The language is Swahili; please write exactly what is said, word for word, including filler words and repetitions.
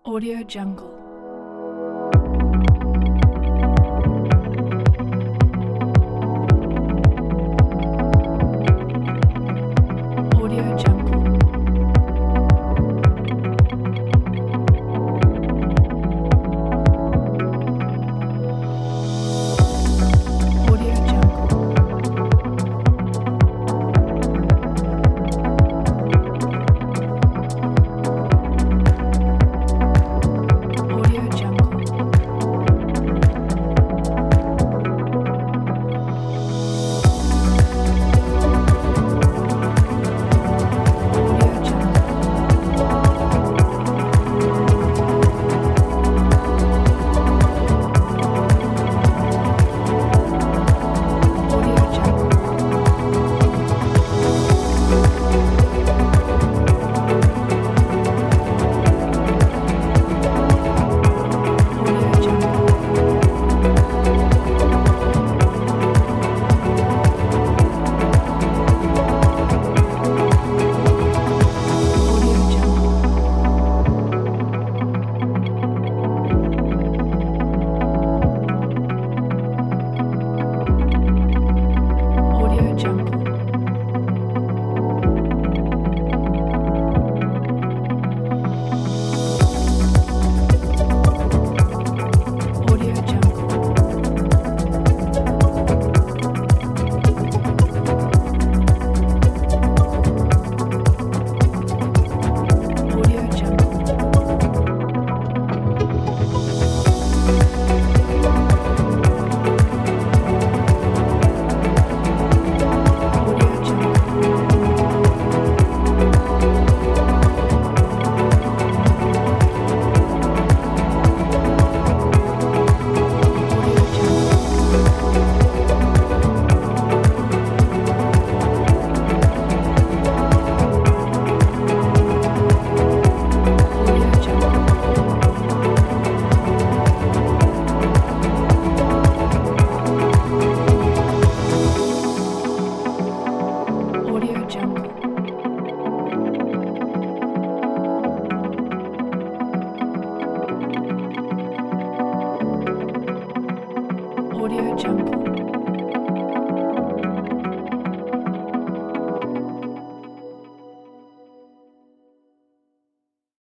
Audio Jungle. Audio Jungle. Audio Jungle. Audio Jungle. Audio Jungle. Audio Jungle. Audio Jungle. Audio Jungle. Audio Jungle. Audio Jungle. Audio Jungle. Audio Jungle. Audio Jungle. Audio Jungle. Audio Jungle. Audio Jungle.